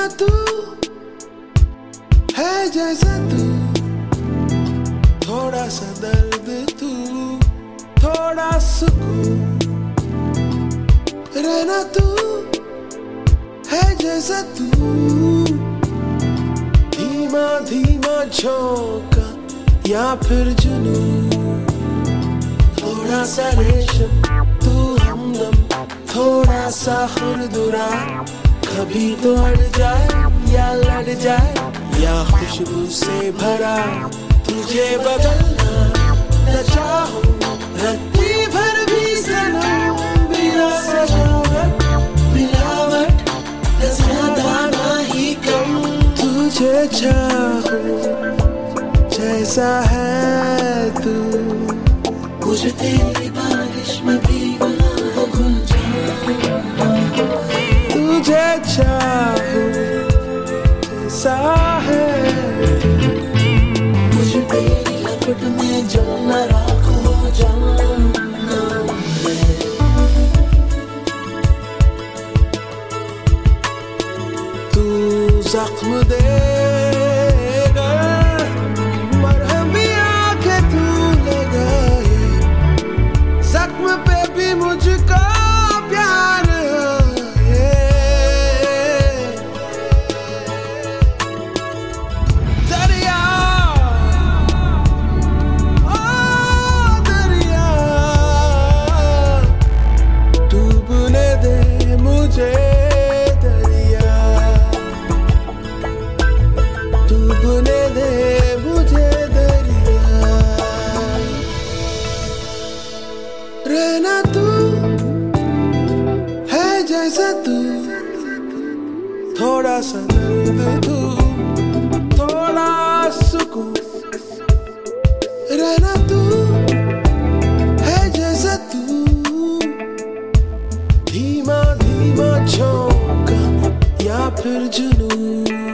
रहना तू है जैसा तू, थोड़ा सा दर्द तू, थोड़ा सुकून। रहना तू है जैसा तू, धीमा धीमा झोंका या फिर जुनून। थोड़ा सा रेशम तू हमदम, थोड़ा सा खुरदुरा, कभी तो अड़ जाए या लड़ जाए, या खुशबू से भरा तुझे बदलना न चाहूं रत्ती भर भी सनम, बिना सजावट मिलावट ज्यादा ना ही कम। तुझे चाहूं जैसा है तू, मुझे तेरी बारिश में भीगना भूल जाऊं। तुझे चाहूं जैसा है तू, मुझे तेरी लपट में जलना राख हो जाना है। तू जख्म दे मुझको प्यार है। दरिया ओ दरिया, डूबने दे मुझे दरिया, डूबने दे मुझे दरिया। रहना तू है जैसा तू, थोड़ा सा दर्द तू, थोड़ा सुकून। रहना तू है जैसा तू, धीमा धीमा झोंका या फिर जुनून।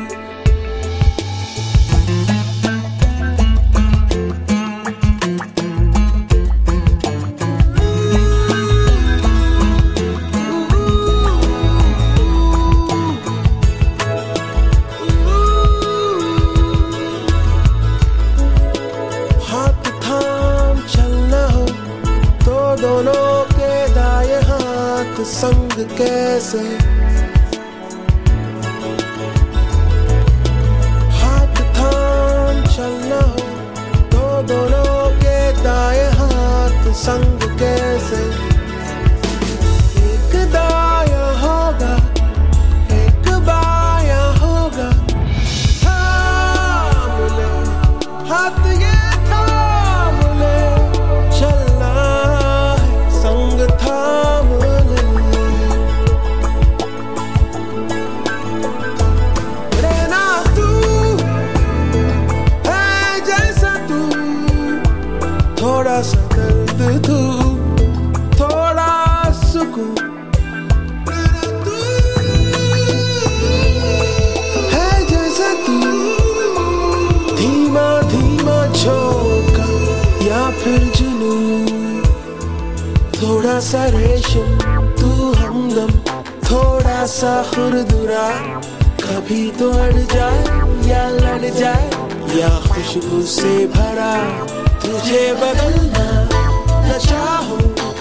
दोनों के दाएं हाथ संग कैसे, हाथ थाम चलना हो तो दोनों के दाएं हाथ संग कैसे। एक दायां होगा एक बायां होगा, थाम ले हाथ ये थाम ले, चलना संग थाम ले। रहना तू है जैसा तू, थोड़ा सा दर्द तू, थोड़ा सुकून। रहना तू है जैसा तू, धीमा धीमा झोंका या फिर जुनून। थोड़ा सा रेशम तू हमदम, थोड़ा सा खुरदुरा, कभी तो अड़ जाए या लड़ जाए, या खुशबू से भरा तुझे बदलना न चाहूं